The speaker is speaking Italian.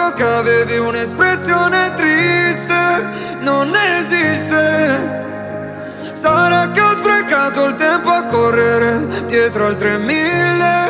occhio che avevi un'espressione triste non esiste. Sarà che ho sprecato il tempo a correre dietro altre 1000